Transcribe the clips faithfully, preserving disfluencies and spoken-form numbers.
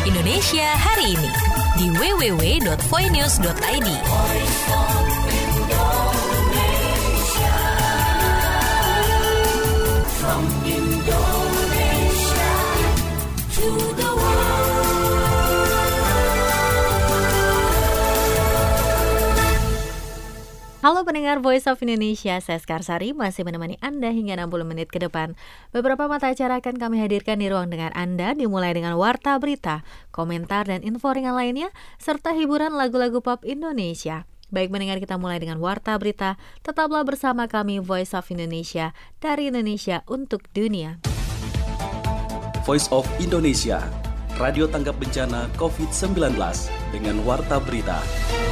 Indonesia hari ini di w w w dot voinews dot i d. From Indonesia to the Halo pendengar Voice of Indonesia, saya Skarsari masih menemani Anda hingga enam puluh menit ke depan. Beberapa mata acara akan kami hadirkan di ruang dengar Anda, dimulai dengan warta berita, komentar dan info ringan lainnya, serta hiburan lagu-lagu pop Indonesia. Baik pendengar, kita mulai dengan warta berita. Tetaplah bersama kami Voice of Indonesia, dari Indonesia untuk dunia. Voice of Indonesia, radio tanggap bencana covid sembilan belas dengan warta berita.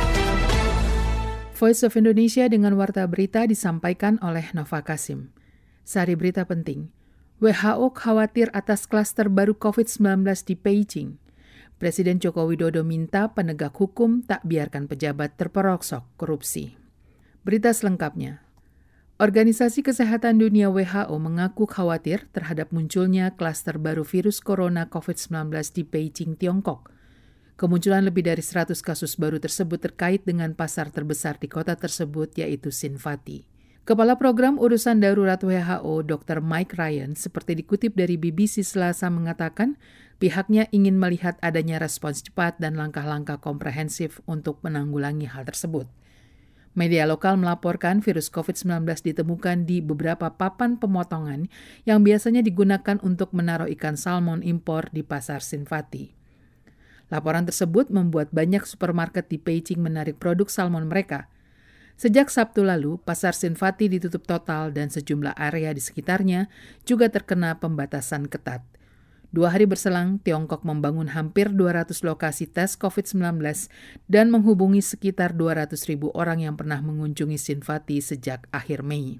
Voice of Indonesia dengan warta berita disampaikan oleh Nova Kasim. Sari berita penting. W H O khawatir atas klaster baru covid sembilan belas di Beijing. Presiden Joko Widodo minta penegak hukum tak biarkan pejabat terperosok korupsi. Berita selengkapnya. Organisasi Kesehatan Dunia W H O mengaku khawatir terhadap munculnya klaster baru virus corona covid sembilan belas di Beijing, Tiongkok. Kemunculan lebih dari seratus kasus baru tersebut terkait dengan pasar terbesar di kota tersebut, yaitu Sinfati. Kepala Program Urusan Darurat W H O, dokter Mike Ryan, seperti dikutip dari B B C Selasa mengatakan, pihaknya ingin melihat adanya respons cepat dan langkah-langkah komprehensif untuk menanggulangi hal tersebut. Media lokal melaporkan virus covid sembilan belas ditemukan di beberapa papan pemotongan yang biasanya digunakan untuk menaruh ikan salmon impor di pasar Sinfati. Laporan tersebut membuat banyak supermarket di Beijing menarik produk salmon mereka. Sejak Sabtu lalu, pasar Sinfati ditutup total dan sejumlah area di sekitarnya juga terkena pembatasan ketat. Dua hari berselang, Tiongkok membangun hampir dua ratus lokasi tes covid sembilan belas dan menghubungi sekitar dua ratus ribu orang yang pernah mengunjungi Sinfati sejak akhir Mei.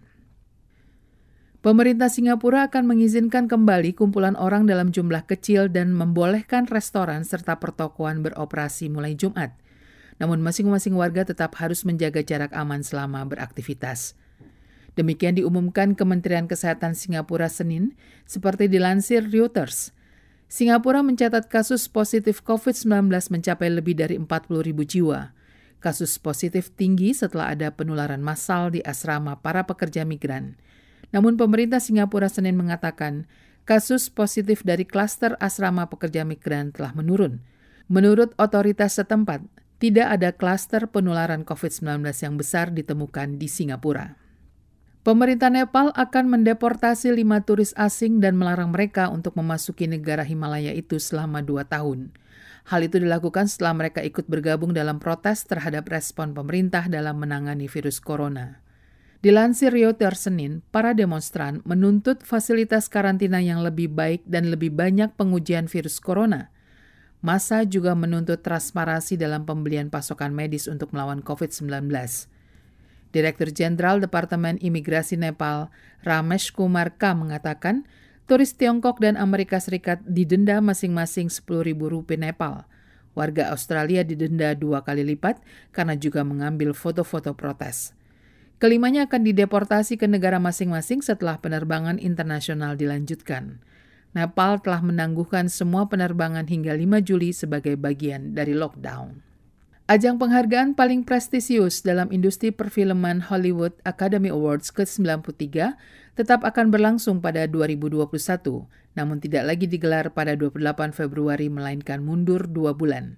Pemerintah Singapura akan mengizinkan kembali kumpulan orang dalam jumlah kecil dan membolehkan restoran serta pertokoan beroperasi mulai Jumat. Namun masing-masing warga tetap harus menjaga jarak aman selama beraktivitas. Demikian diumumkan Kementerian Kesehatan Singapura Senin, seperti dilansir Reuters. Singapura mencatat kasus positif covid sembilan belas mencapai lebih dari empat puluh ribu jiwa. Kasus positif tinggi setelah ada penularan massal di asrama para pekerja migran. Namun pemerintah Singapura Senin mengatakan kasus positif dari klaster asrama pekerja migran telah menurun. Menurut otoritas setempat, tidak ada klaster penularan covid sembilan belas yang besar ditemukan di Singapura. Pemerintah Nepal akan mendeportasi lima turis asing dan melarang mereka untuk memasuki negara Himalaya itu selama dua tahun. Hal itu dilakukan setelah mereka ikut bergabung dalam protes terhadap respon pemerintah dalam menangani virus corona. Dilansir Reuters Senin, para demonstran menuntut fasilitas karantina yang lebih baik dan lebih banyak pengujian virus corona. Massa juga menuntut transparansi dalam pembelian pasokan medis untuk melawan covid sembilan belas. Direktur Jenderal Departemen Imigrasi Nepal, Ramesh Kumar K. mengatakan, turis Tiongkok dan Amerika Serikat didenda masing-masing sepuluh ribu rupiah Nepal. Warga Australia didenda dua kali lipat karena juga mengambil foto-foto protes. Kelimanya akan dideportasi ke negara masing-masing setelah penerbangan internasional dilanjutkan. Nepal telah menangguhkan semua penerbangan hingga lima Juli sebagai bagian dari lockdown. Ajang penghargaan paling prestisius dalam industri perfilman Hollywood Academy Awards ke sembilan puluh tiga tetap akan berlangsung pada dua ribu dua puluh satu, namun tidak lagi digelar pada dua puluh delapan Februari melainkan mundur dua bulan.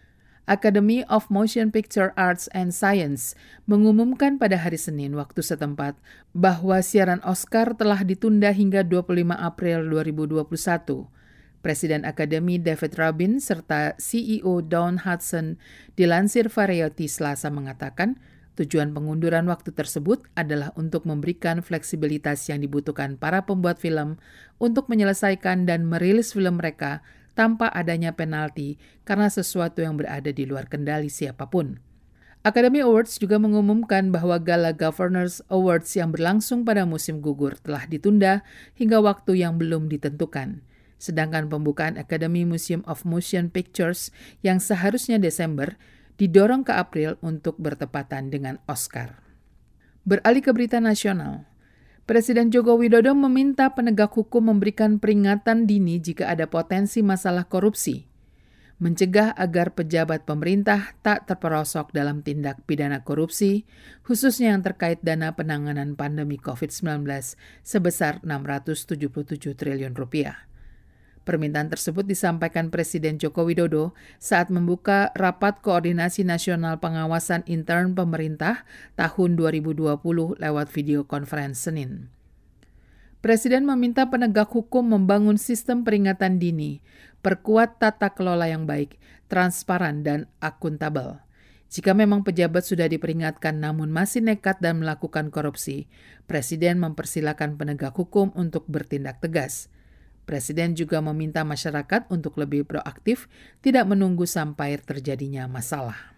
Academy of Motion Picture Arts and Science mengumumkan pada hari Senin waktu setempat bahwa siaran Oscar telah ditunda hingga dua puluh lima April dua ribu dua puluh satu. Presiden Akademi David Rubin serta C E O Dawn Hudson dilansir Variety Selasa mengatakan tujuan pengunduran waktu tersebut adalah untuk memberikan fleksibilitas yang dibutuhkan para pembuat film untuk menyelesaikan dan merilis film mereka tanpa adanya penalti karena sesuatu yang berada di luar kendali siapapun. Academy Awards juga mengumumkan bahwa Gala Governors Awards yang berlangsung pada musim gugur telah ditunda hingga waktu yang belum ditentukan. Sedangkan pembukaan Academy Museum of Motion Pictures yang seharusnya Desember didorong ke April untuk bertepatan dengan Oscar. Beralih ke berita nasional. Presiden Joko Widodo meminta penegak hukum memberikan peringatan dini jika ada potensi masalah korupsi. mencegah agar pejabat pemerintah tak terperosok dalam tindak pidana korupsi, khususnya yang terkait dana penanganan pandemi covid sembilan belas sebesar enam ratus tujuh puluh tujuh triliun rupiah. Permintaan tersebut disampaikan Presiden Joko Widodo saat membuka Rapat Koordinasi Nasional Pengawasan Intern Pemerintah tahun dua ribu dua puluh lewat video conference Senin. Presiden meminta penegak hukum membangun sistem peringatan dini, perkuat tata kelola yang baik, transparan, dan akuntabel. Jika memang pejabat sudah diperingatkan namun masih nekat dan melakukan korupsi, Presiden mempersilakan penegak hukum untuk bertindak tegas. Presiden juga meminta masyarakat untuk lebih proaktif, tidak menunggu sampai terjadinya masalah.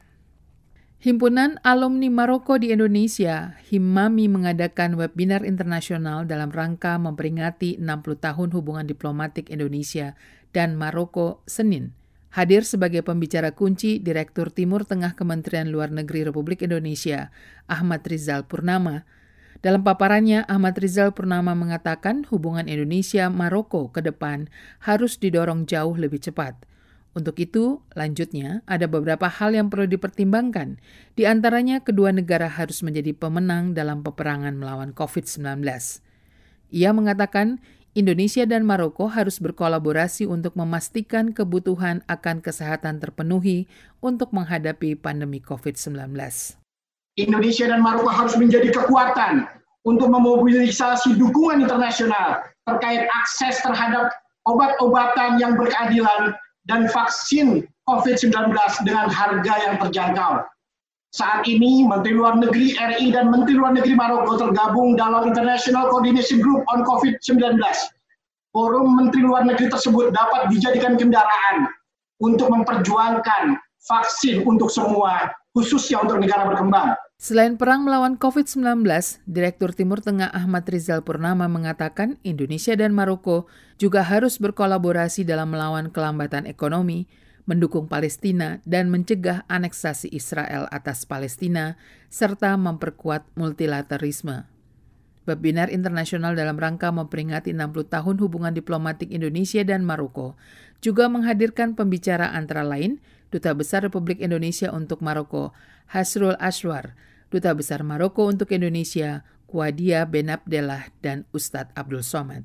Himpunan Alumni Maroko di Indonesia, Himmami, mengadakan webinar internasional dalam rangka memperingati enam puluh tahun hubungan diplomatik Indonesia dan Maroko Senin. Hadir sebagai pembicara kunci Direktur Timur Tengah Kementerian Luar Negeri Republik Indonesia, Ahmad Rizal Purnama. Dalam paparannya, Ahmad Rizal Purnama mengatakan hubungan Indonesia-Maroko ke depan harus didorong jauh lebih cepat. Untuk itu, lanjutnya, ada beberapa hal yang perlu dipertimbangkan. Di antaranya, kedua negara harus menjadi pemenang dalam peperangan melawan covid sembilan belas. Ia mengatakan, Indonesia dan Maroko harus berkolaborasi untuk memastikan kebutuhan akan kesehatan terpenuhi untuk menghadapi pandemi covid sembilan belas. Indonesia dan Maroko harus menjadi kekuatan untuk memobilisasi dukungan internasional terkait akses terhadap obat-obatan yang berkeadilan dan vaksin covid sembilan belas dengan harga yang terjangkau. Saat ini, Menteri Luar Negeri R I dan Menteri Luar Negeri Maroko tergabung dalam International Coordination Group on covid sembilan belas. Forum Menteri Luar Negeri tersebut dapat dijadikan kendaraan untuk memperjuangkan vaksin untuk semua, khususnya untuk negara berkembang. Selain perang melawan covid sembilan belas, Direktur Timur Tengah Ahmad Rizal Purnama mengatakan Indonesia dan Maroko juga harus berkolaborasi dalam melawan kelambatan ekonomi, mendukung Palestina, dan mencegah aneksasi Israel atas Palestina, serta memperkuat multilaterisme. Webinar internasional dalam rangka memperingati enam puluh tahun hubungan diplomatik Indonesia dan Maroko juga menghadirkan pembicara antara lain Duta Besar Republik Indonesia untuk Maroko, Hasrul Ashwar, Duta Besar Maroko untuk Indonesia, Kouadia Benabdellah, dan Ustadz Abdul Somad.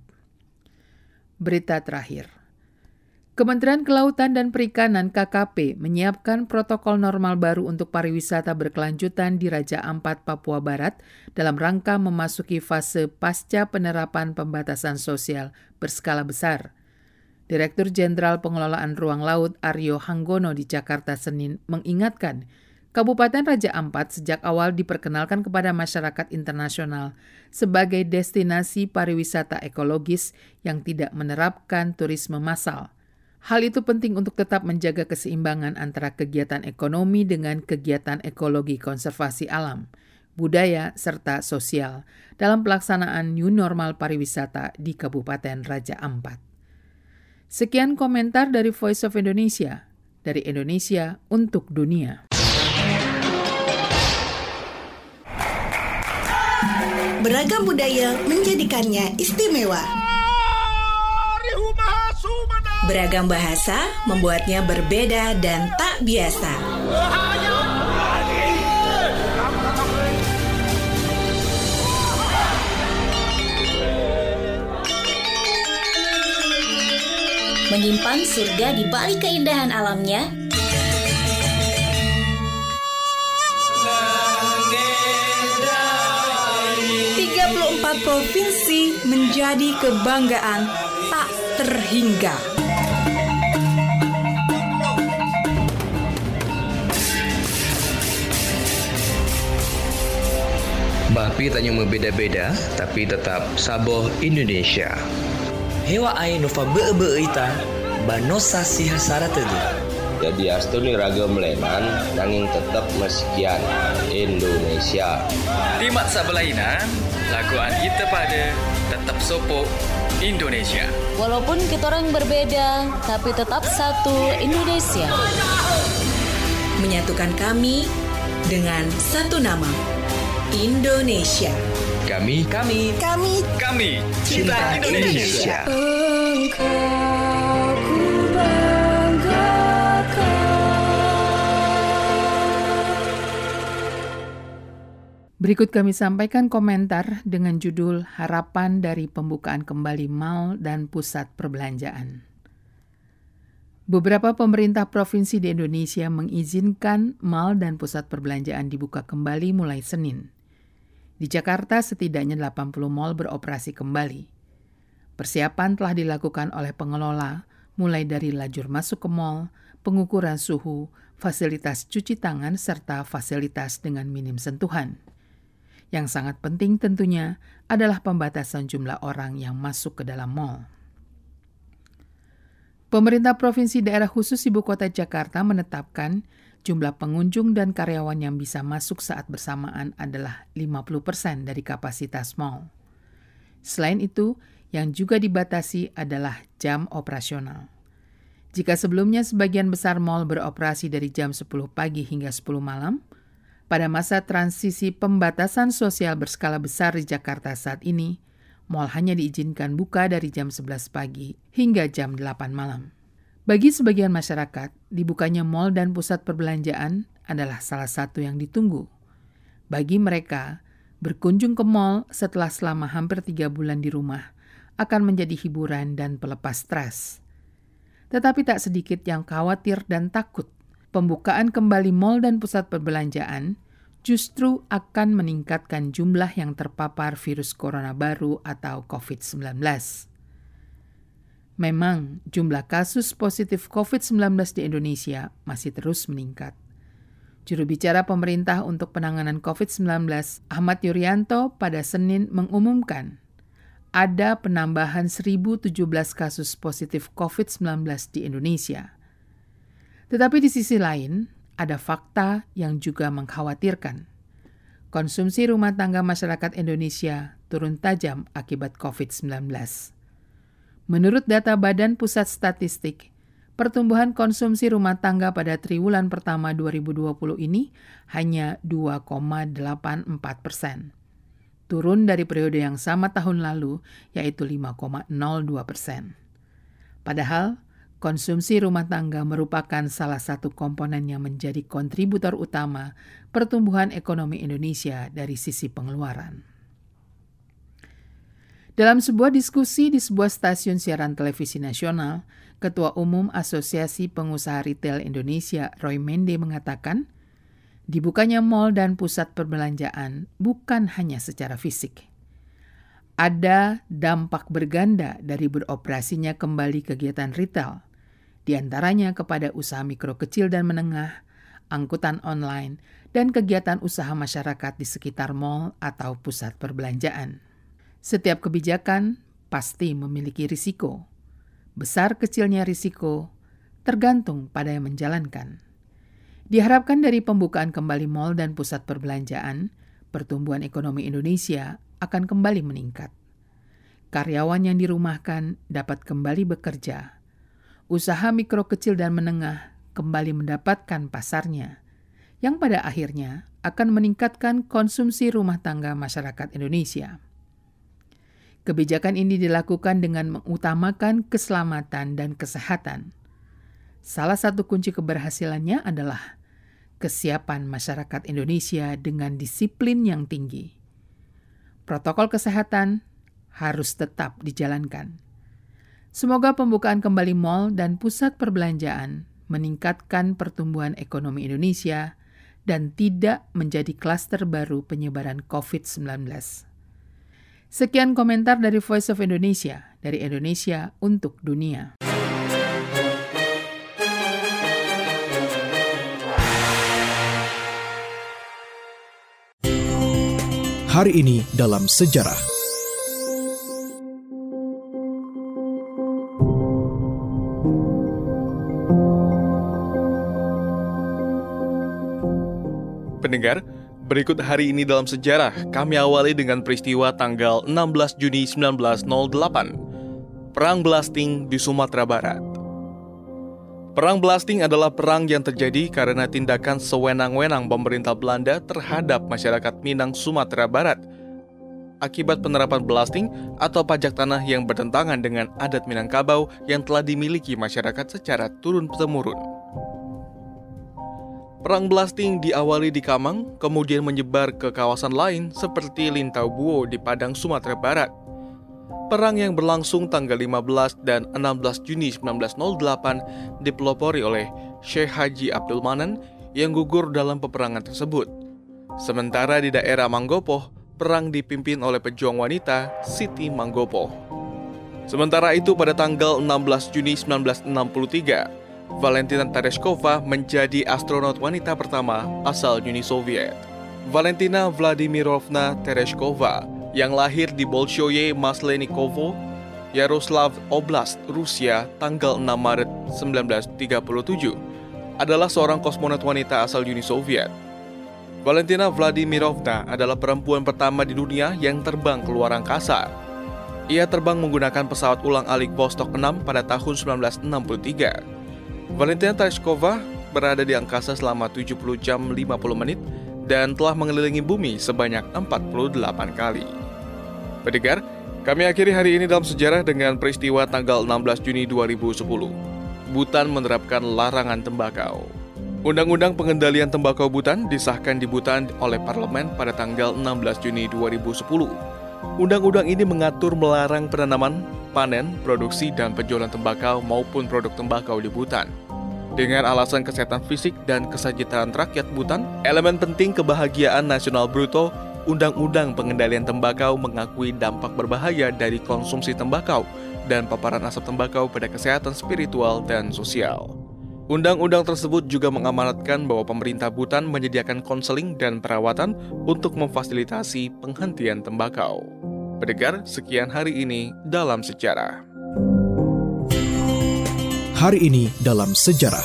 Berita terakhir. Kementerian Kelautan dan Perikanan K K P menyiapkan protokol normal baru untuk pariwisata berkelanjutan di Raja Ampat, Papua Barat dalam rangka memasuki fase pasca penerapan pembatasan sosial berskala besar. Direktur Jenderal Pengelolaan Ruang Laut Aryo Hanggono di Jakarta Senin mengingatkan, Kabupaten Raja Ampat sejak awal diperkenalkan kepada masyarakat internasional sebagai destinasi pariwisata ekologis yang tidak menerapkan turisme massal. Hal itu penting untuk tetap menjaga keseimbangan antara kegiatan ekonomi dengan kegiatan ekologi konservasi alam, budaya, serta sosial dalam pelaksanaan new normal pariwisata di Kabupaten Raja Ampat. Sekian komentar dari Voice of Indonesia, dari Indonesia untuk dunia. Beragam budaya menjadikannya istimewa. Beragam bahasa membuatnya berbeda dan tak biasa. Menyimpan surga di balik keindahan alamnya, tiga puluh empat provinsi menjadi kebanggaan tak terhingga. Bapi tanya berbeda-beda, tapi tetap saboh Indonesia. Hewa ai nova be-be ita, banosa si hasara tadi. Jadi astu ni ragam lenan, nanging tetap meskian Indonesia. Di masa belainan, laguan kita pada tetap sopo Indonesia. Walaupun kita orang berbeda, tapi tetap satu Indonesia. Menyatukan kami dengan satu nama, Indonesia. Kami, kami, kami, kami cinta Indonesia. Engkau ku banggakan. Berikut kami sampaikan komentar dengan judul Harapan dari Pembukaan Kembali Mal dan Pusat Perbelanjaan. Beberapa pemerintah provinsi di Indonesia mengizinkan mal dan pusat perbelanjaan dibuka kembali mulai Senin. Di Jakarta setidaknya delapan puluh mal beroperasi kembali. Persiapan telah dilakukan oleh pengelola, mulai dari lajur masuk ke mal, pengukuran suhu, fasilitas cuci tangan, serta fasilitas dengan minim sentuhan. Yang sangat penting tentunya adalah pembatasan jumlah orang yang masuk ke dalam mal. Pemerintah Provinsi Daerah Khusus Ibu Kota Jakarta menetapkan jumlah pengunjung dan karyawan yang bisa masuk saat bersamaan adalah lima puluh persen dari kapasitas mal. Selain itu, yang juga dibatasi adalah jam operasional. Jika sebelumnya sebagian besar mal beroperasi dari jam sepuluh pagi hingga sepuluh malam, pada masa transisi pembatasan sosial berskala besar di Jakarta saat ini, mal hanya diizinkan buka dari jam sebelas pagi hingga jam delapan malam. Bagi sebagian masyarakat, dibukanya mal dan pusat perbelanjaan adalah salah satu yang ditunggu. Bagi mereka, berkunjung ke mal setelah selama hampir tiga bulan di rumah akan menjadi hiburan dan pelepas stres. Tetapi tak sedikit yang khawatir dan takut pembukaan kembali mal dan pusat perbelanjaan justru akan meningkatkan jumlah yang terpapar virus corona baru atau covid sembilan belas. Memang jumlah kasus positif covid sembilan belas di Indonesia masih terus meningkat. Juru bicara pemerintah untuk penanganan covid sembilan belas, Ahmad Yuryanto, pada Senin mengumumkan ada penambahan seribu tujuh belas kasus positif covid sembilan belas di Indonesia. Tetapi di sisi lain, ada fakta yang juga mengkhawatirkan. Konsumsi rumah tangga masyarakat Indonesia turun tajam akibat covid sembilan belas. Menurut data Badan Pusat Statistik, pertumbuhan konsumsi rumah tangga pada triwulan pertama dua ribu dua puluh ini hanya dua koma delapan empat persen. Turun dari periode yang sama tahun lalu, yaitu lima koma nol dua persen. Padahal, konsumsi rumah tangga merupakan salah satu komponen yang menjadi kontributor utama pertumbuhan ekonomi Indonesia dari sisi pengeluaran. Dalam sebuah diskusi di sebuah stasiun siaran televisi nasional, Ketua Umum Asosiasi Pengusaha Retail Indonesia, Roy Mende, mengatakan, dibukanya mal dan pusat perbelanjaan bukan hanya secara fisik. Ada dampak berganda dari beroperasinya kembali kegiatan retail, di antaranya kepada usaha mikro kecil dan menengah, angkutan online, dan kegiatan usaha masyarakat di sekitar mal atau pusat perbelanjaan. Setiap kebijakan pasti memiliki risiko. Besar kecilnya risiko tergantung pada yang menjalankan. Diharapkan dari pembukaan kembali mal dan pusat perbelanjaan, pertumbuhan ekonomi Indonesia akan kembali meningkat. Karyawan yang dirumahkan dapat kembali bekerja. Usaha mikro kecil dan menengah kembali mendapatkan pasarnya, yang pada akhirnya akan meningkatkan konsumsi rumah tangga masyarakat Indonesia. Kebijakan ini dilakukan dengan mengutamakan keselamatan dan kesehatan. Salah satu kunci keberhasilannya adalah kesiapan masyarakat Indonesia dengan disiplin yang tinggi. Protokol kesehatan harus tetap dijalankan. Semoga pembukaan kembali mal dan pusat perbelanjaan meningkatkan pertumbuhan ekonomi Indonesia dan tidak menjadi klaster baru penyebaran covid sembilan belas. Sekian komentar dari Voice of Indonesia, dari Indonesia untuk dunia. Hari ini dalam sejarah. Pendengar, berikut hari ini dalam sejarah, kami awali dengan peristiwa tanggal enam belas Juni seribu sembilan ratus delapan, Perang Blasting di Sumatera Barat. Perang Blasting adalah perang yang terjadi karena tindakan sewenang-wenang pemerintah Belanda terhadap masyarakat Minang Sumatera Barat akibat penerapan blasting atau pajak tanah yang bertentangan dengan adat Minangkabau yang telah dimiliki masyarakat secara turun-temurun. Perang blasting diawali di Kamang, kemudian menyebar ke kawasan lain seperti Lintau Buo di Padang, Sumatera Barat. Perang yang berlangsung tanggal lima belas dan enam belas Juni seribu sembilan ratus delapan dipelopori oleh Syekh Haji Abdul Manan yang gugur dalam peperangan tersebut. Sementara di daerah Manggopo, perang dipimpin oleh pejuang wanita Siti Manggopo. Sementara itu pada tanggal enam belas Juni seribu sembilan ratus enam puluh tiga, Valentina Tereshkova menjadi astronot wanita pertama asal Uni Soviet. Valentina Vladimirovna Tereshkova yang lahir di Bolshoye Maslenikovo, Yaroslav Oblast, Rusia tanggal enam Maret seribu sembilan ratus tiga puluh tujuh, adalah seorang kosmonot wanita asal Uni Soviet. Valentina Vladimirovna adalah perempuan pertama di dunia yang terbang ke luar angkasa. Ia terbang menggunakan pesawat ulang-alik Vostok enam pada tahun seribu sembilan ratus enam puluh tiga. Valentina Tereshkova berada di angkasa selama tujuh puluh jam lima puluh menit dan telah mengelilingi bumi sebanyak empat puluh delapan kali. Pendengar, kami akhiri hari ini dalam sejarah dengan peristiwa tanggal enam belas Juni dua ribu sepuluh. Bhutan menerapkan larangan tembakau. Undang-Undang Pengendalian Tembakau Bhutan disahkan di Bhutan oleh parlemen pada tanggal enam belas Juni dua ribu sepuluh. Undang-undang ini mengatur melarang penanaman, panen, produksi, dan penjualan tembakau maupun produk tembakau di Bhutan. Dengan alasan kesehatan fisik dan kesejahteraan rakyat Bhutan, elemen penting kebahagiaan nasional bruto, Undang-Undang Pengendalian Tembakau mengakui dampak berbahaya dari konsumsi tembakau dan paparan asap tembakau pada kesehatan spiritual dan sosial. Undang-undang tersebut juga mengamanatkan bahwa pemerintah Bhutan menyediakan konseling dan perawatan untuk memfasilitasi penghentian tembakau. Pendengar, sekian hari ini dalam sejarah. Hari ini dalam sejarah.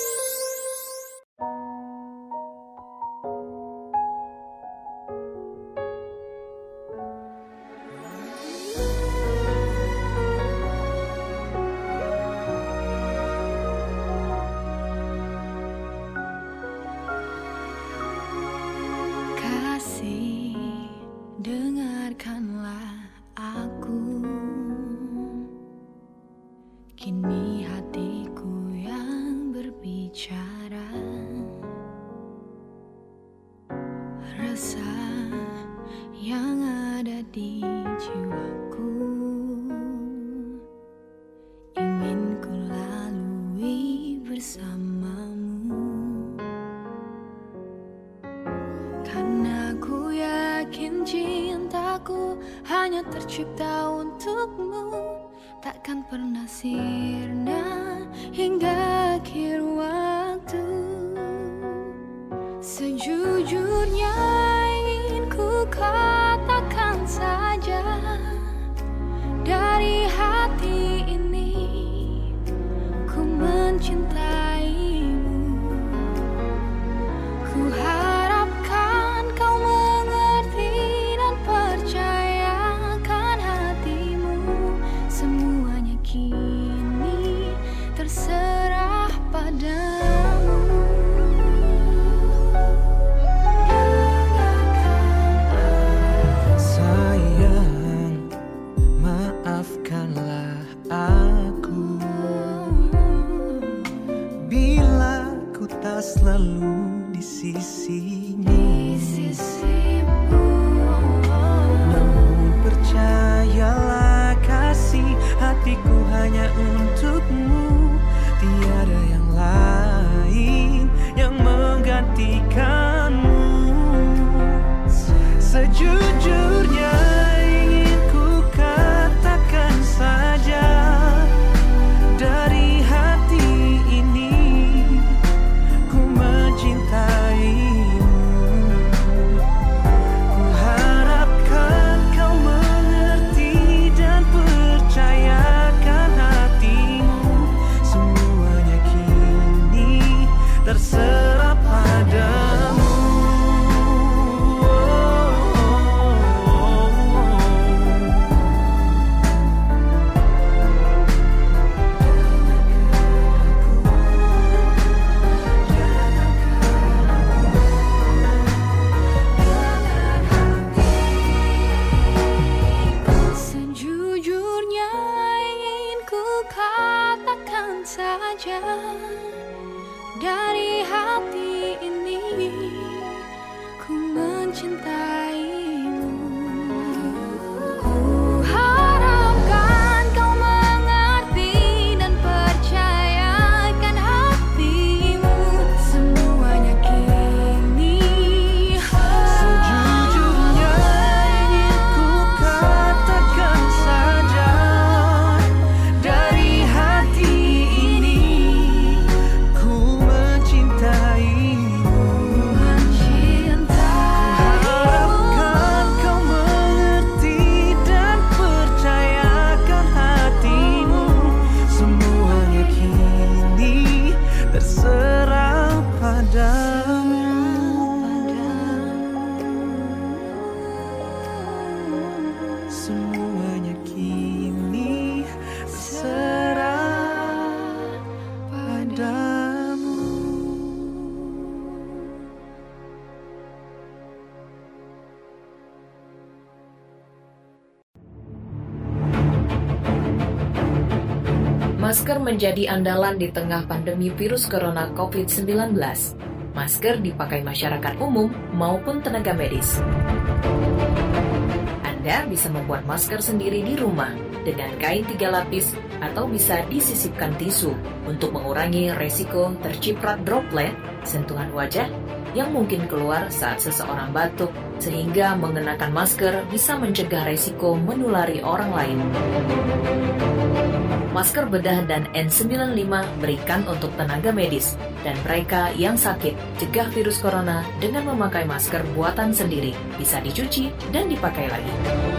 Dengarkanlah aku, kini hatiku yang berbicara. Rasa yang ada di jiwaku ingin ku lalui bersamamu, karena ku yakin cintaku hanya tercipta untukmu, takkan pernah sirna hingga akhir waktu. Sejujurnya ingin ku katakan saja, dari hati ini ku mencintaimu. Ku harapkan kau mengerti dan percayakan hatimu. Semuanya kini terserah padamu. Sayang, maafkanlah aku bila ku tak selalu di sisimu. Namun percayalah kasih hatiku hanya untukmu, tiada yang lain yang menggantikanmu. Sejujurnya ingin ku katakan saja, dari hati ini ku mencintaimu. Ku harapkan kau mengerti dan percayakan hatimu. Semuanya kini terserah padamu. Sejujurnya ingin ku katakan saja, dari hati ini terserah padamu. Semuanya kini terserah padamu. Masker menjadi andalan di tengah pandemi virus corona covid sembilan belas. Masker dipakai masyarakat umum maupun tenaga medis. Anda bisa membuat masker sendiri di rumah dengan kain tiga lapis atau bisa disisipkan tisu untuk mengurangi resiko terciprat droplet sentuhan wajah yang mungkin keluar saat seseorang batuk, sehingga mengenakan masker bisa mencegah resiko menulari orang lain. Masker bedah dan N sembilan puluh lima berikan untuk tenaga medis dan mereka yang sakit. Cegah virus corona dengan memakai masker buatan sendiri, bisa dicuci dan dipakai lagi.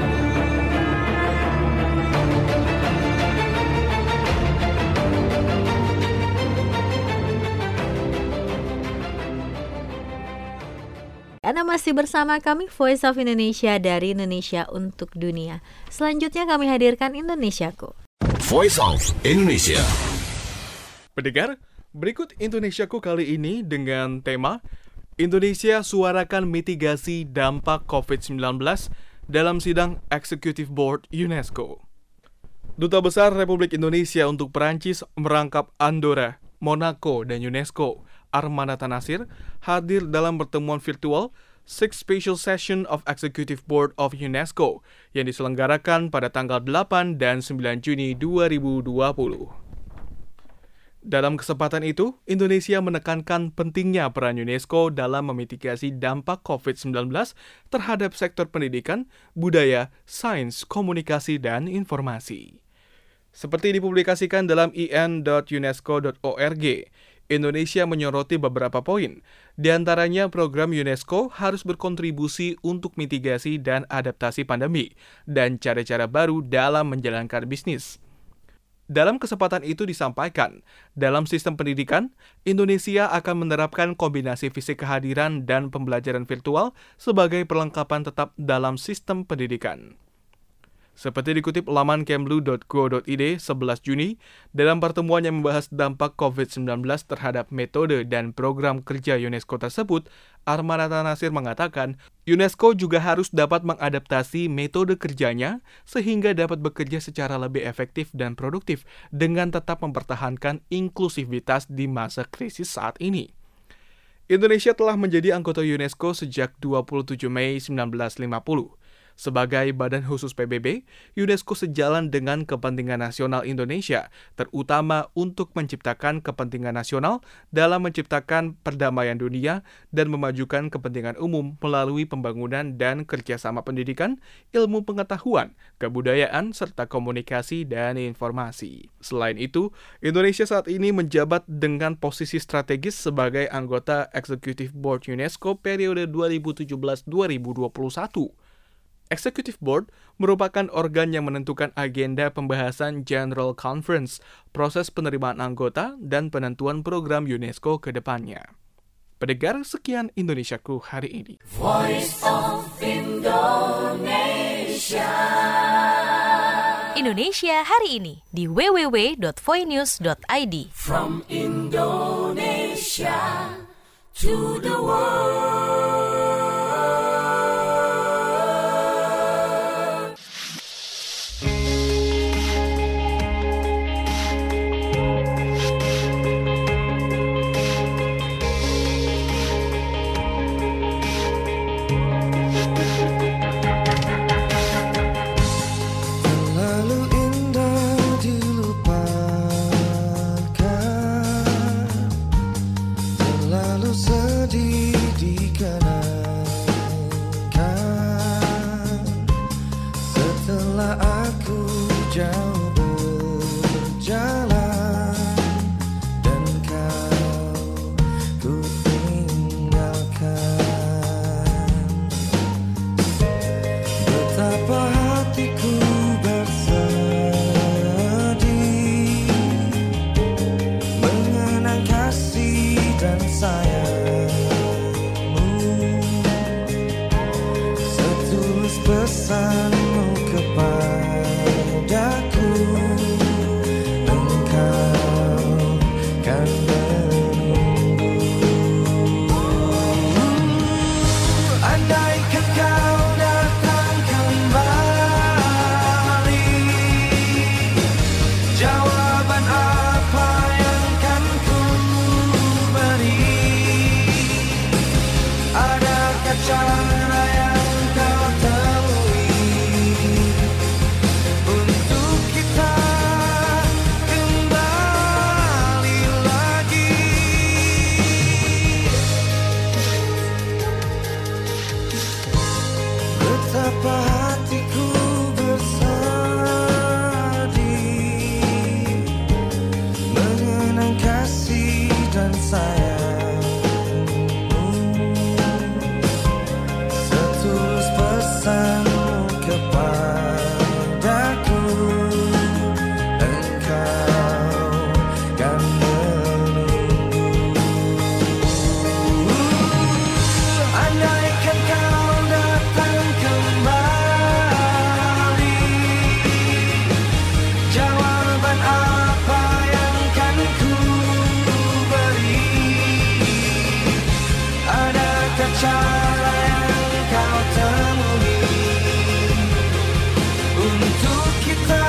Anda masih bersama kami Voice of Indonesia dari Indonesia untuk Dunia. Selanjutnya kami hadirkan Indonesiaku. Voice of Indonesia. Pendengar, berikut Indonesiaku kali ini dengan tema Indonesia suarakan mitigasi dampak covid sembilan belas dalam sidang Executive Board UNESCO. Duta Besar Republik Indonesia untuk Perancis merangkap Andorra, Monaco, dan UNESCO, Armanata Nasir, hadir dalam pertemuan virtual Sixth Special Session of Executive Board of UNESCO yang diselenggarakan pada tanggal delapan dan sembilan Juni dua ribu dua puluh. Dalam kesempatan itu, Indonesia menekankan pentingnya peran UNESCO dalam memitigasi dampak covid sembilan belas terhadap sektor pendidikan, budaya, sains, komunikasi, dan informasi. Seperti dipublikasikan dalam i n dot unesco dot org, Indonesia menyoroti beberapa poin. Di antaranya program UNESCO harus berkontribusi untuk mitigasi dan adaptasi pandemi, dan cara-cara baru dalam menjalankan bisnis. Dalam kesempatan itu disampaikan, dalam sistem pendidikan, Indonesia akan menerapkan kombinasi fisik kehadiran dan pembelajaran virtual sebagai perlengkapan tetap dalam sistem pendidikan. Seperti dikutip laman kemlu dot go dot i d sebelas Juni, dalam pertemuan yang membahas dampak covid sembilan belas terhadap metode dan program kerja UNESCO tersebut, Armanata Nasir mengatakan, UNESCO juga harus dapat mengadaptasi metode kerjanya sehingga dapat bekerja secara lebih efektif dan produktif dengan tetap mempertahankan inklusivitas di masa krisis saat ini. Indonesia telah menjadi anggota UNESCO sejak dua puluh tujuh Mei seribu sembilan ratus lima puluh. Sebagai badan khusus P B B, UNESCO sejalan dengan kepentingan nasional Indonesia, terutama untuk menciptakan kepentingan nasional dalam menciptakan perdamaian dunia dan memajukan kepentingan umum melalui pembangunan dan kerjasama pendidikan, ilmu pengetahuan, kebudayaan, serta komunikasi dan informasi. Selain itu, Indonesia saat ini menjabat dengan posisi strategis sebagai anggota Executive Board UNESCO periode dua ribu tujuh belas sampai dua ribu dua puluh satu. Executive Board merupakan organ yang menentukan agenda pembahasan General Conference, proses penerimaan anggota, dan penentuan program UNESCO ke depannya. Pendengar, sekian Indonesiaku hari ini. Voice of Indonesia. Indonesia hari ini di w w w dot voinews dot i d. From Indonesia to the world. Sedih di akan sayangmu, setulus pesanmu kepadaku, engkau kan menunggu. Andaikan kau datang kembali, jawaban apa yang kan ku beri? Adakah cara yang kau temui untuk kita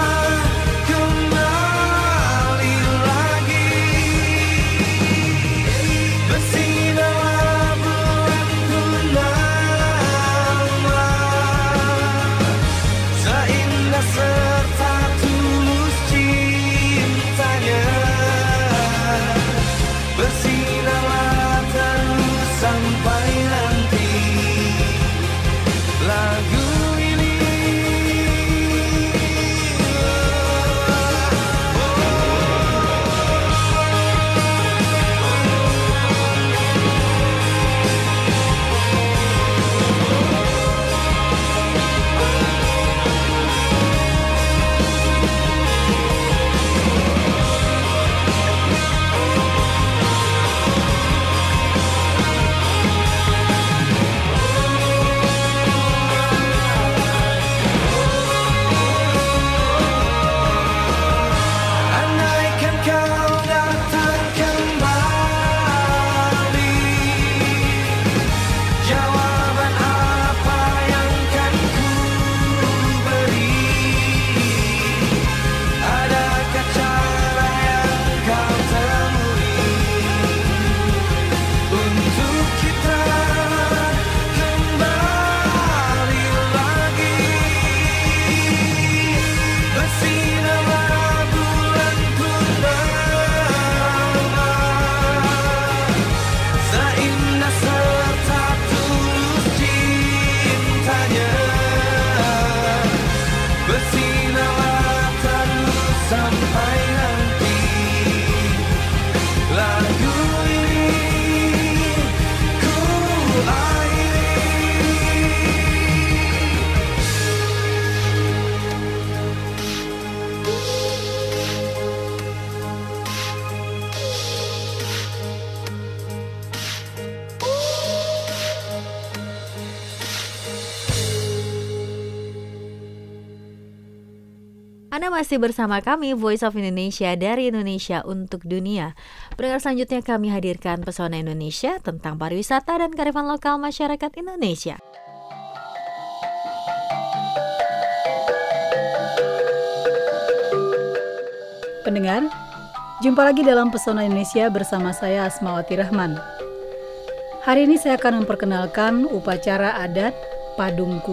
kembali lagi? Bersinarlah bulan purnama, seindah serta tulus cintanya. Bersinarlah terus sampai nanti lagu ini. Andaikan kau datang kembali, jawaban apa yang kan ku beri? Adakah cara yang kau temui untuk kita kembali lagi? Bersinarlah bulan purnama, seindah serta tulus cintanya. Bersinarlah terus sampai nanti lagu ini ku akhiri. Anda masih bersama kami, Voice of Indonesia dari Indonesia untuk Dunia. Pendengar, selanjutnya kami hadirkan Pesona Indonesia tentang pariwisata dan kearifan lokal masyarakat Indonesia. Pendengar, jumpa lagi dalam Pesona Indonesia bersama saya Asmawati Rahman. Hari ini saya akan memperkenalkan upacara adat Padungku.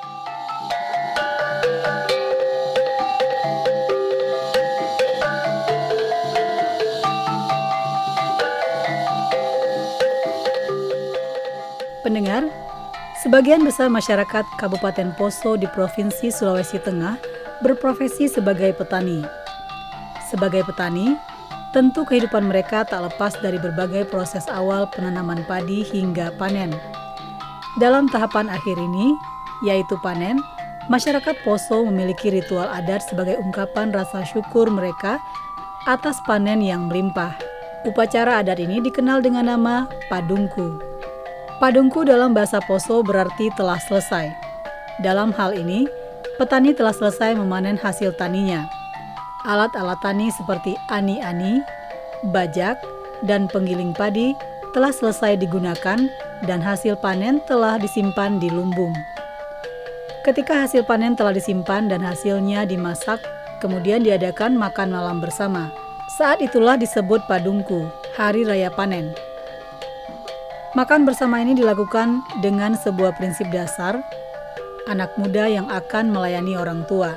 Pendengar, sebagian besar masyarakat Kabupaten Poso di Provinsi Sulawesi Tengah berprofesi sebagai petani. Sebagai petani, tentu kehidupan mereka tak lepas dari berbagai proses awal penanaman padi hingga panen. Dalam tahapan akhir ini, yaitu panen, masyarakat Poso memiliki ritual adat sebagai ungkapan rasa syukur mereka atas panen yang melimpah. Upacara adat ini dikenal dengan nama Padungku. Padungku dalam bahasa Poso berarti telah selesai. Dalam hal ini, petani telah selesai memanen hasil taninya. Alat-alat tani seperti ani-ani, bajak, dan penggiling padi telah selesai digunakan dan hasil panen telah disimpan di lumbung. Ketika hasil panen telah disimpan dan hasilnya dimasak, kemudian diadakan makan malam bersama. Saat itulah disebut Padungku, Hari Raya Panen. Makan bersama ini dilakukan dengan sebuah prinsip dasar, anak muda yang akan melayani orang tua.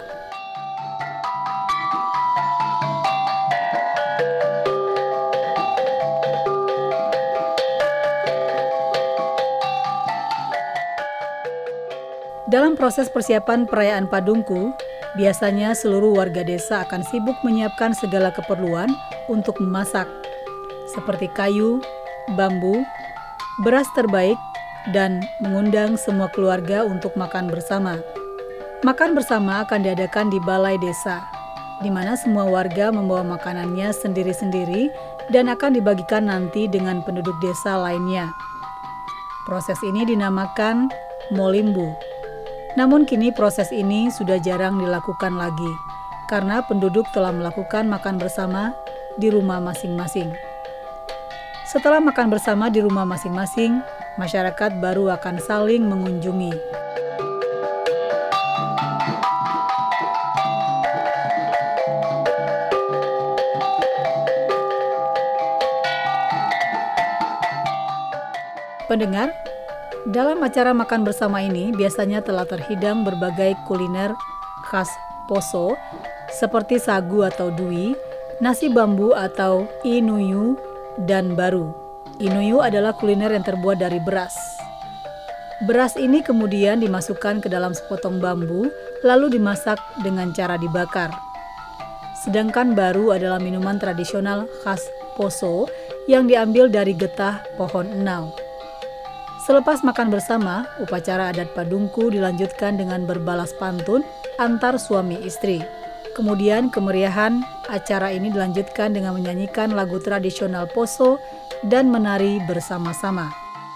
Dalam proses persiapan perayaan Padungku, biasanya seluruh warga desa akan sibuk menyiapkan segala keperluan untuk memasak. seperti kayu, bambu, beras terbaik, dan mengundang semua keluarga untuk makan bersama. Makan bersama akan diadakan di balai desa, di mana semua warga membawa makanannya sendiri-sendiri dan akan dibagikan nanti dengan penduduk desa lainnya. Proses ini dinamakan molimbu. Namun kini proses ini sudah jarang dilakukan lagi, karena penduduk telah melakukan makan bersama di rumah masing-masing. Setelah makan bersama di rumah masing-masing, masyarakat baru akan saling mengunjungi. Pendengar, dalam acara makan bersama ini biasanya telah terhidang berbagai kuliner khas Poso seperti sagu atau dui, nasi bambu atau inuyu, dan baru. Inuyu adalah kuliner yang terbuat dari beras. Beras ini kemudian dimasukkan ke dalam sepotong bambu lalu dimasak dengan cara dibakar. Sedangkan baru adalah minuman tradisional khas Poso yang diambil dari getah pohon enau. Selepas makan bersama, upacara adat Padungku dilanjutkan dengan berbalas pantun antar suami istri. Kemudian kemeriahan acara ini dilanjutkan dengan menyanyikan lagu tradisional Poso dan menari bersama-sama.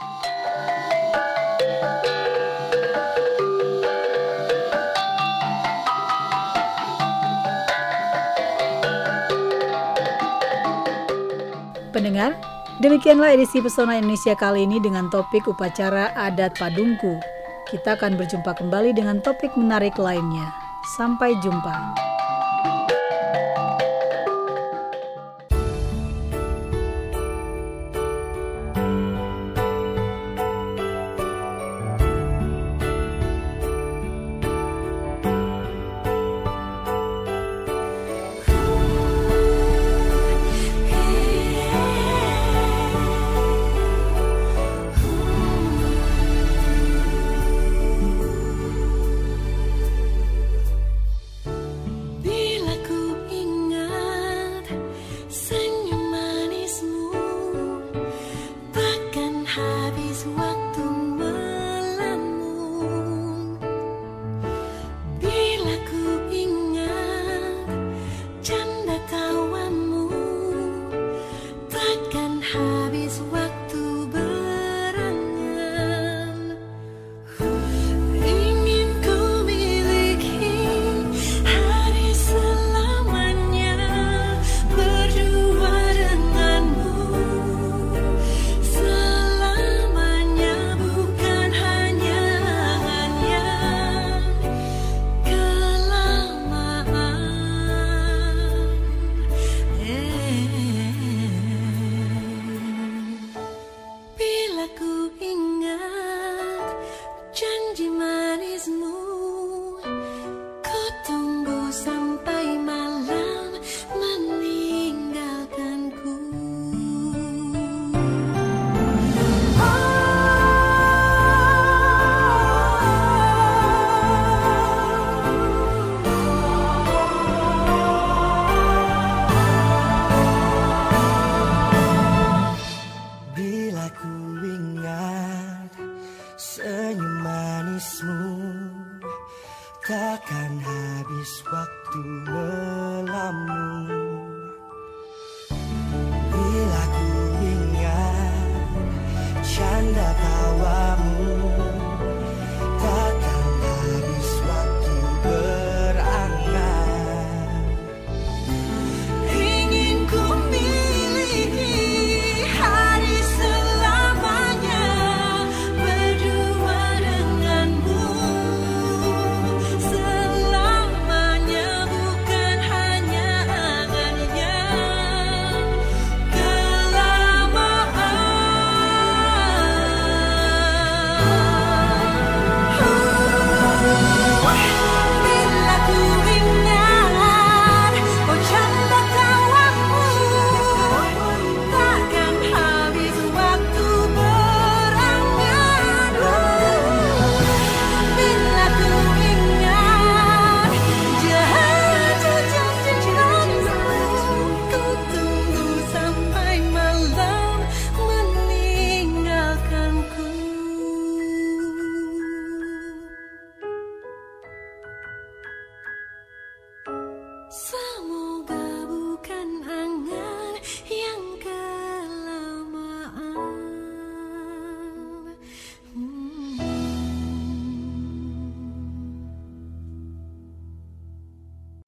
Pendengar, demikianlah edisi Pesona Indonesia kali ini dengan topik upacara adat Padungku. Kita akan berjumpa kembali dengan topik menarik lainnya. Sampai jumpa.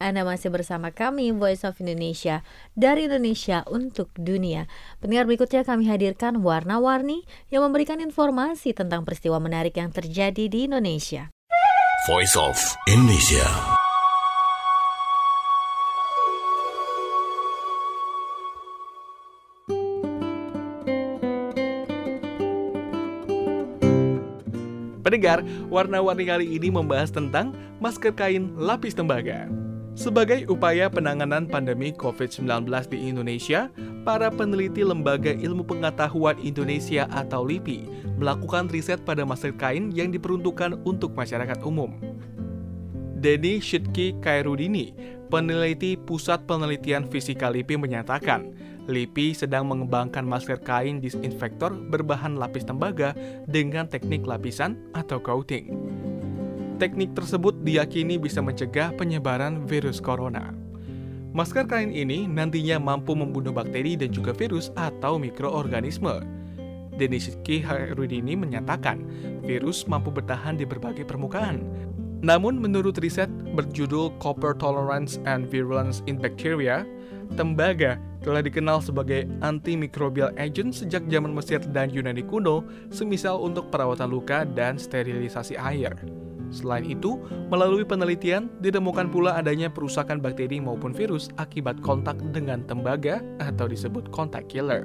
Anda masih bersama kami, Voice of Indonesia, dari Indonesia untuk dunia. Pendengar, berikutnya kami hadirkan Warna-Warni yang memberikan informasi tentang peristiwa menarik yang terjadi di Indonesia. Voice of Indonesia. Pendengar, Warna-Warni kali ini membahas tentang masker kain lapis tembaga. Sebagai upaya penanganan pandemi covid sembilan belas di Indonesia, para peneliti Lembaga Ilmu Pengetahuan Indonesia atau LIPI melakukan riset pada masker kain yang diperuntukkan untuk masyarakat umum. Denny Shitki Kairudini, peneliti Pusat Penelitian Fisika LIPI menyatakan, LIPI sedang mengembangkan masker kain disinfektor berbahan lapis tembaga dengan teknik lapisan atau coating. Teknik tersebut diyakini bisa mencegah penyebaran virus corona. Masker kain ini nantinya mampu membunuh bakteri dan juga virus atau mikroorganisme. Denny Shitki Kairudini menyatakan, virus mampu bertahan di berbagai permukaan. Namun menurut riset berjudul Copper Tolerance and Virulence in Bacteria, tembaga telah dikenal sebagai antimicrobial agent sejak zaman Mesir dan Yunani kuno, semisal untuk perawatan luka dan sterilisasi air. Selain itu, melalui penelitian, ditemukan pula adanya perusakan bakteri maupun virus akibat kontak dengan tembaga atau disebut contact killer.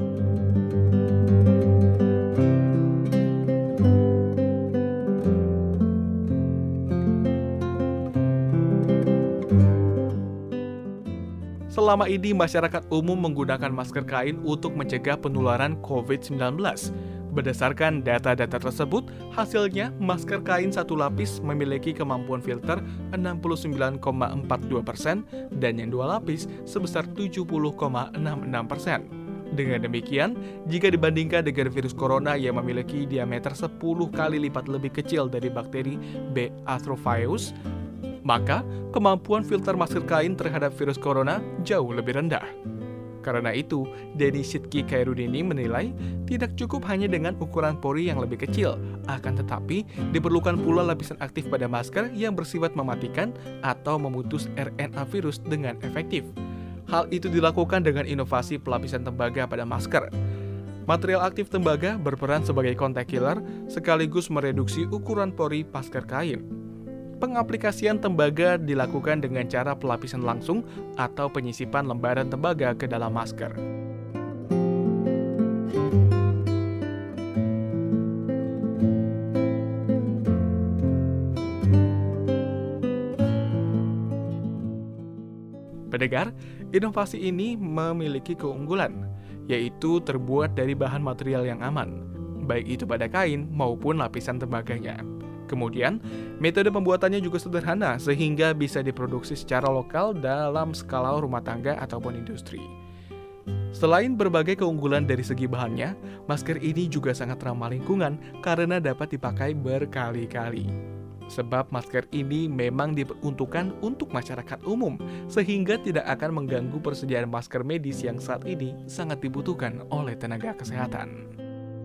Selama ini, masyarakat umum menggunakan masker kain untuk mencegah penularan covid sembilan belas. Berdasarkan data-data tersebut, hasilnya masker kain satu lapis memiliki kemampuan filter enam puluh sembilan koma empat dua persen dan yang dua lapis sebesar tujuh puluh koma enam enam persen. Dengan demikian, jika dibandingkan dengan virus corona yang memiliki diameter sepuluh kali lipat lebih kecil dari bakteri B. atrophaeus, maka kemampuan filter masker kain terhadap virus corona jauh lebih rendah. Karena itu, Denny Shitki Kairudini menilai tidak cukup hanya dengan ukuran pori yang lebih kecil, akan tetapi diperlukan pula lapisan aktif pada masker yang bersifat mematikan atau memutus R N A virus dengan efektif. Hal itu dilakukan dengan inovasi pelapisan tembaga pada masker. Material aktif tembaga berperan sebagai contact killer sekaligus mereduksi ukuran pori masker kain. Pengaplikasian tembaga dilakukan dengan cara pelapisan langsung atau penyisipan lembaran tembaga ke dalam masker. Pendengar, inovasi ini memiliki keunggulan, yaitu terbuat dari bahan material yang aman, baik itu pada kain maupun lapisan tembaganya. Kemudian, metode pembuatannya juga sederhana sehingga bisa diproduksi secara lokal dalam skala rumah tangga ataupun industri. Selain berbagai keunggulan dari segi bahannya, masker ini juga sangat ramah lingkungan karena dapat dipakai berkali-kali. Sebab masker ini memang diperuntukkan untuk masyarakat umum, sehingga tidak akan mengganggu persediaan masker medis yang saat ini sangat dibutuhkan oleh tenaga kesehatan.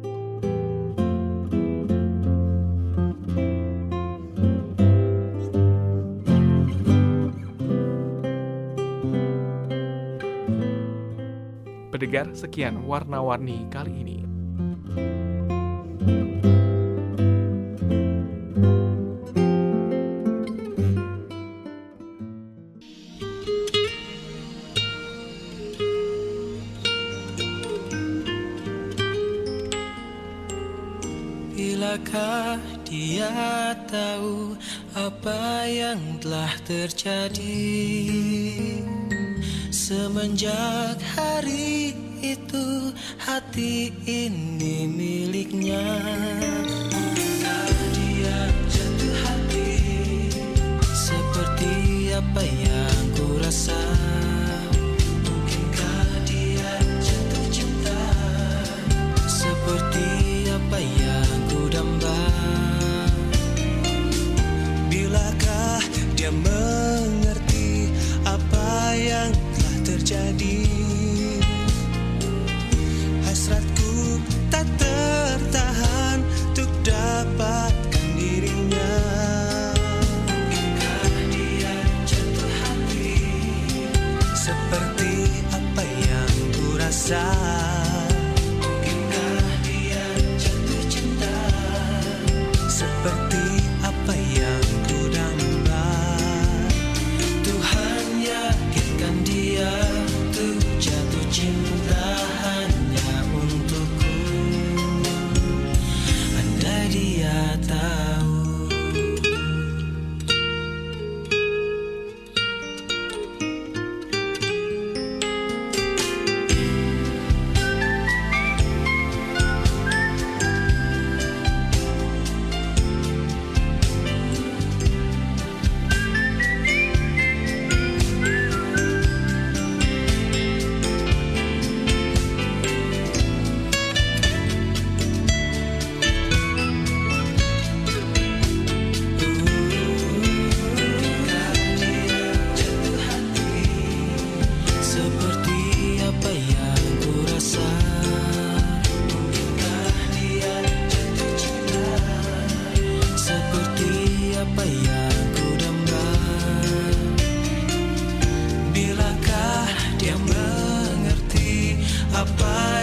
Pendengar, sekian Warna-Warni kali ini. Bilakah dia tahu apa yang telah terjadi semenjak hari itu hati ini miliknya. Mungkinkah dia jatuh hati seperti apa yang ku rasa? Mungkinkah dia jatuh cinta seperti apa yang ku damba? Bilakah dia mengerti apa yang telah terjadi? Hasratku tak tertahan untuk dapatkan dirinya. Mungkinkah dia jatuh hati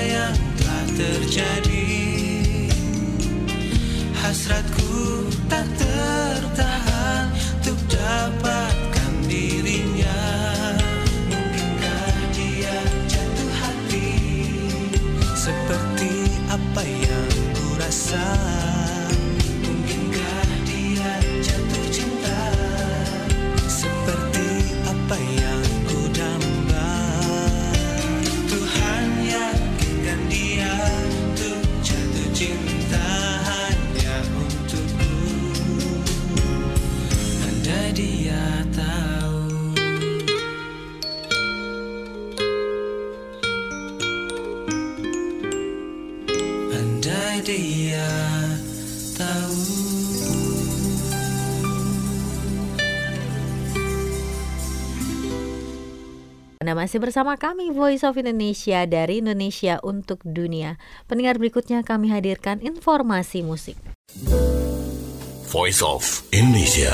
yang telah terjadi. Hasratku tak tertahan untuk dapatkan dirinya. Mungkinkah dia jatuh hati seperti apa yang ku rasa? Mungkinkah dia jatuh cinta seperti apa yang ku damba? Tuhan yakinkan dia untuk jatuh cinta hanya untukku. Andai dia tahu. Andai dia tahu. Anda masih bersama kami Voice of Indonesia dari Indonesia untuk Dunia. Pendengar, berikutnya kami hadirkan informasi musik. Voice of Indonesia.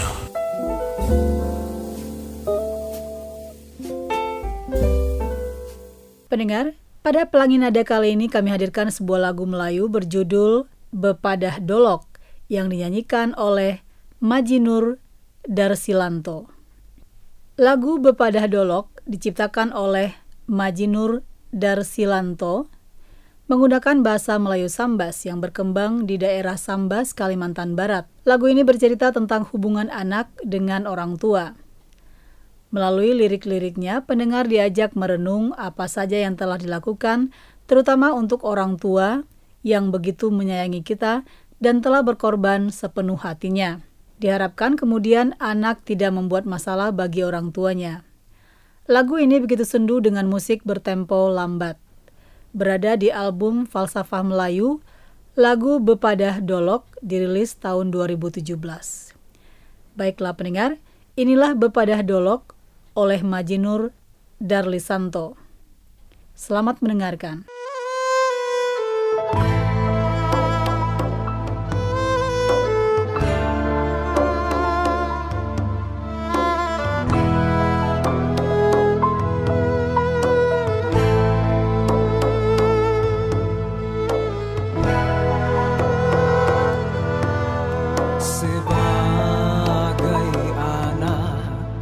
Pendengar, pada Pelangi Nada kali ini kami hadirkan sebuah lagu Melayu berjudul Bepadah Dolok yang dinyanyikan oleh Majinur Darsilanto. Lagu Bepadah Dolok diciptakan oleh Majinur Darsilanto menggunakan bahasa Melayu Sambas yang berkembang di daerah Sambas, Kalimantan Barat. Lagu ini bercerita tentang hubungan anak dengan orang tua. Melalui lirik-liriknya, pendengar diajak merenung apa saja yang telah dilakukan, terutama untuk orang tua yang begitu menyayangi kita dan telah berkorban sepenuh hatinya. Diharapkan kemudian anak tidak membuat masalah bagi orang tuanya. Lagu ini begitu sendu dengan musik bertempo lambat. Berada di album Falsafah Melayu, lagu Bepadah Dolok dirilis tahun dua ribu tujuh belas. Baiklah pendengar, inilah Bepadah Dolok oleh Majinur Darlisanto. Selamat mendengarkan.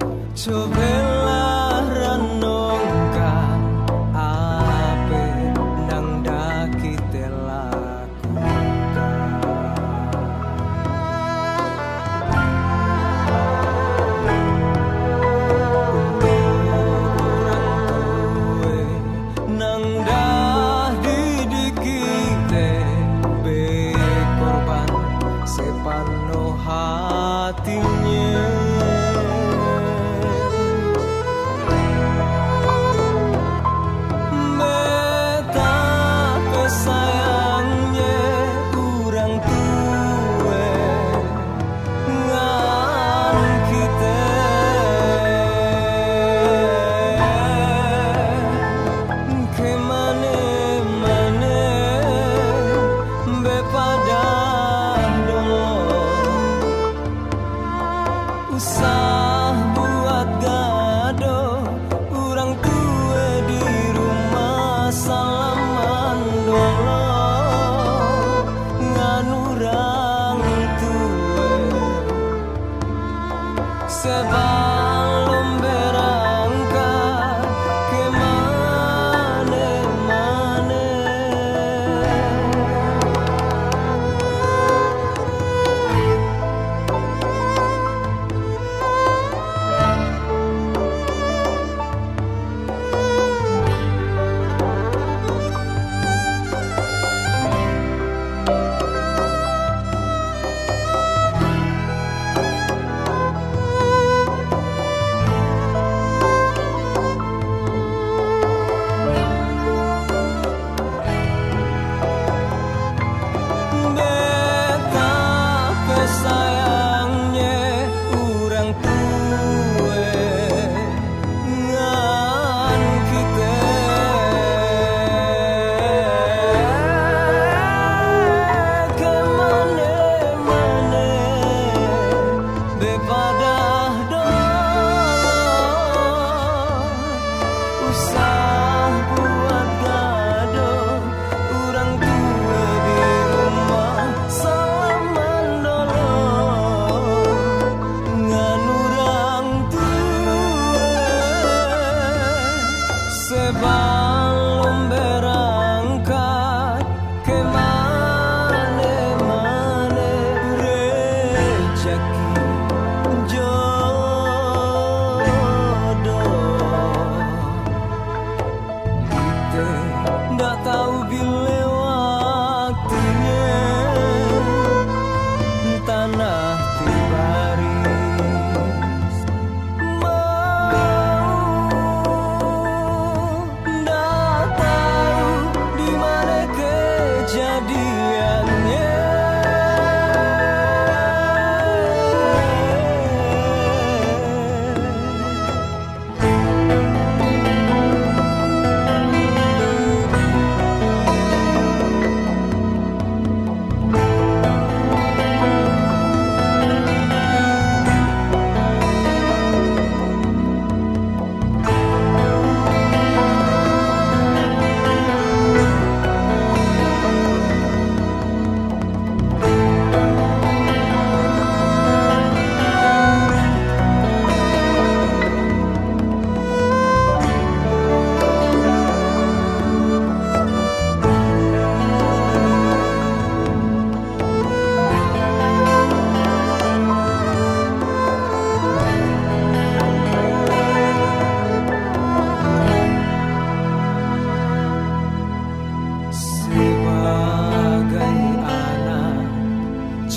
Cobalah renungkan apa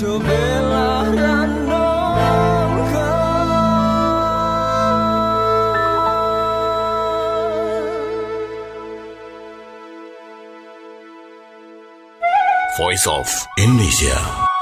Cobalah renungkan Voice of Indonesia.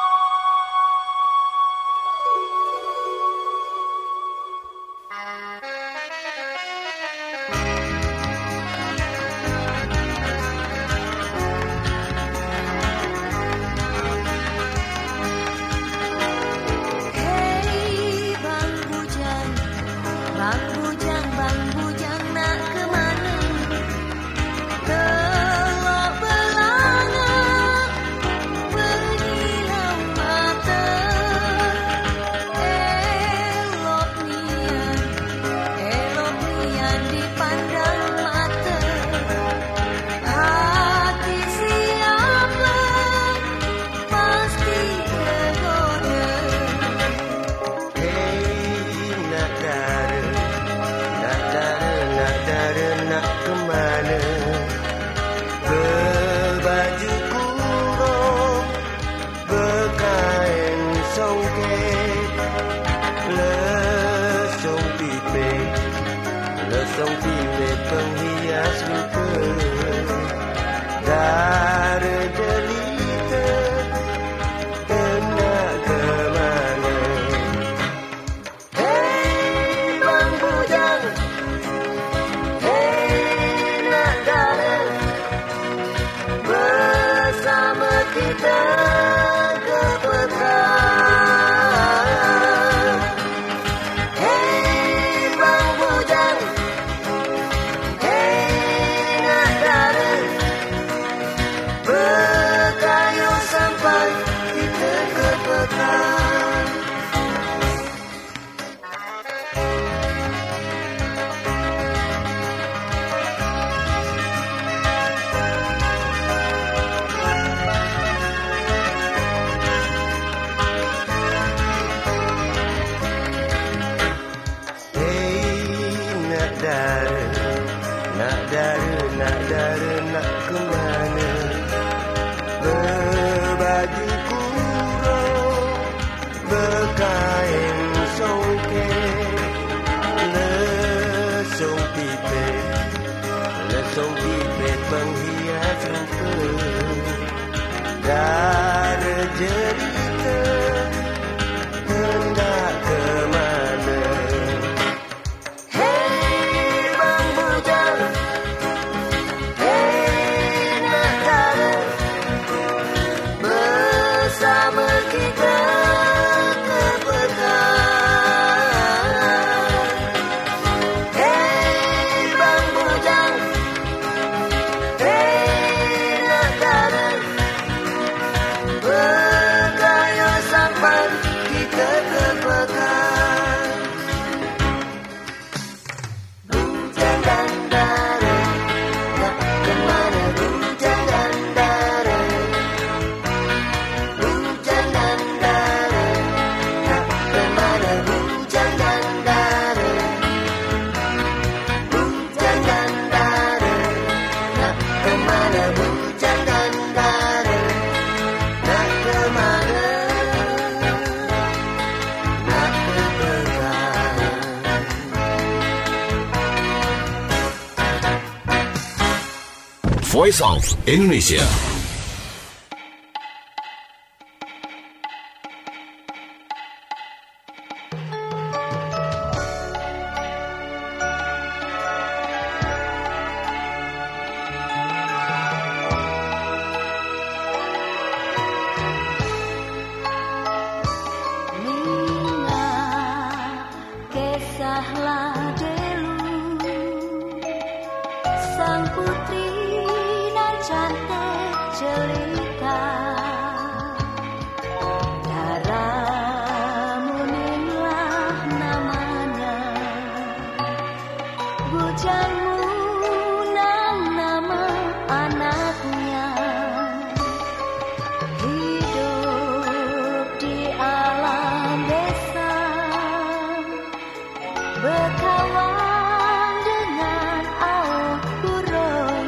Voice of Indonesia.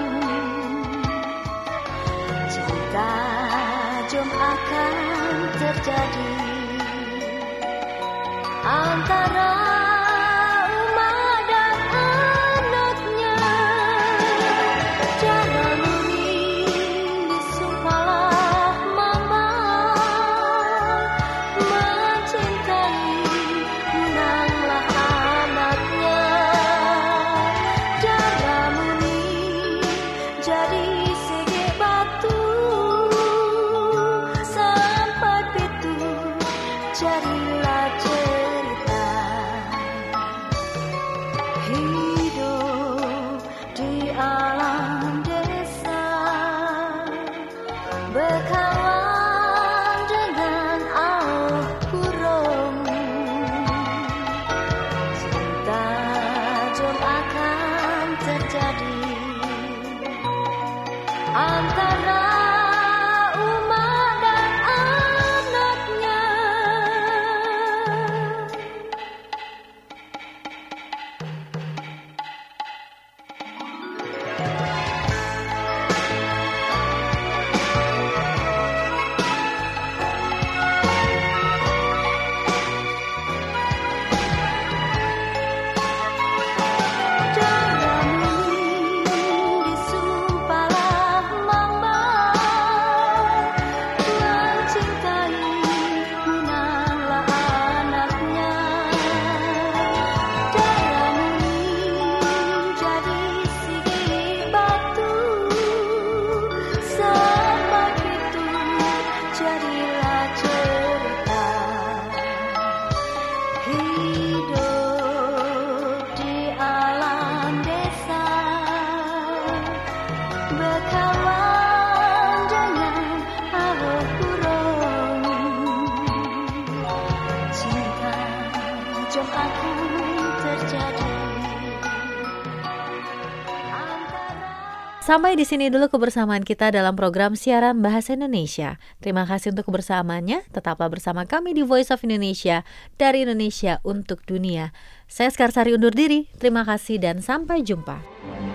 Jom akan terjadi antara emak dan anaknya. Jangan disumpahlah mama mencintai, menanglah anaknya. Jangan jadi segi batu sampai pitu, jadilah cerita hidup di alam desa, berkawan dengan Allah burung. Cinta jom akan terjadi antara umat dan anaknya. Sampai di sini dulu kebersamaan kita dalam program siaran Bahasa Indonesia. Terima kasih untuk kebersamaannya. Tetaplah bersama kami di Voice of Indonesia, dari Indonesia untuk dunia. Saya Skarsari undur diri. Terima kasih dan sampai jumpa.